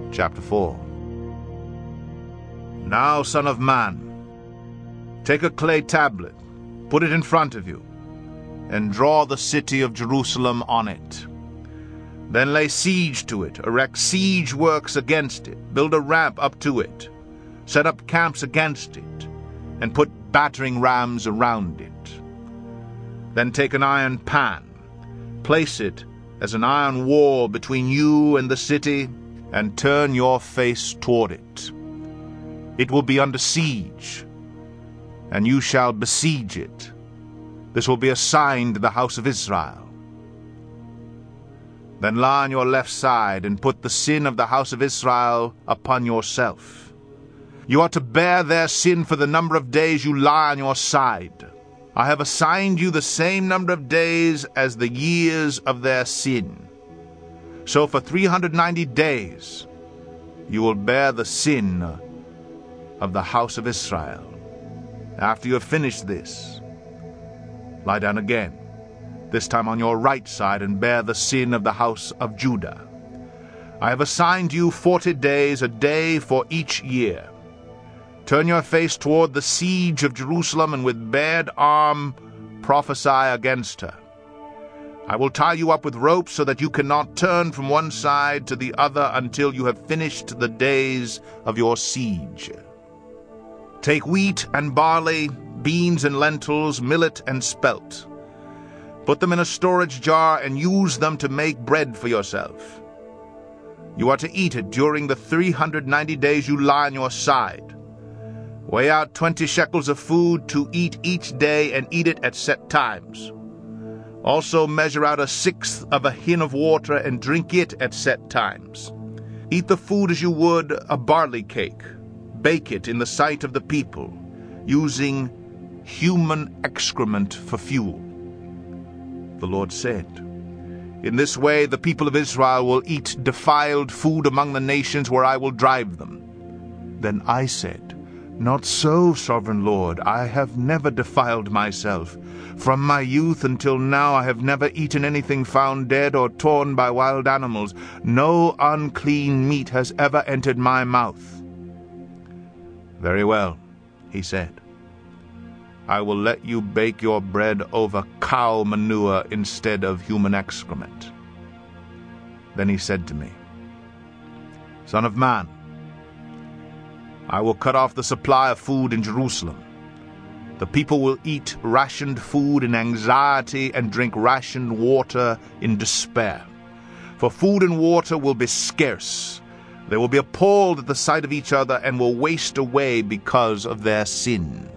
Chapter 4. Now, son of man, take a clay tablet, put it in front of you, and draw the city of Jerusalem on it. Then lay siege to it, erect siege works against it, build a ramp up to it, set up camps against it, and put battering rams around it. Then take an iron pan, place it as an iron wall between you and the city, and turn your face toward it. It will be under siege, and you shall besiege it. This will be a sign to the house of Israel. Then lie on your left side, and put the sin of the house of Israel upon yourself. You are to bear their sin for the number of days you lie on your side. I have assigned you the same number of days as the years of their sin. So for 390 days you will bear the sin of the house of Israel. After you have finished this, lie down again, this time on your right side, and bear the sin of the house of Judah. I have assigned you 40 days, a day for each year. Turn your face toward the siege of Jerusalem, and with bared arm prophesy against her. I will tie you up with ropes so that you cannot turn from one side to the other until you have finished the days of your siege. Take wheat and barley, beans and lentils, millet and spelt. Put them in a storage jar and use them to make bread for yourself. You are to eat it during the 390 days you lie on your side. Weigh out 20 shekels of food to eat each day, and eat it at set times. Also measure out 1/6 of a hin of water and drink it at set times. Eat the food as you would a barley cake. Bake it in the sight of the people, using human excrement for fuel. The Lord said, in this way the people of Israel will eat defiled food among the nations where I will drive them. Then I said, not so, sovereign Lord, I have never defiled myself. From my youth until now I have never eaten anything found dead or torn by wild animals. No unclean meat has ever entered my mouth. Very well, he said. I will let you bake your bread over cow manure instead of human excrement. Then he said to me, Son of man, I will cut off the supply of food in Jerusalem. The people will eat rationed food in anxiety and drink rationed water in despair. For food and water will be scarce. They will be appalled at the sight of each other and will waste away because of their sin.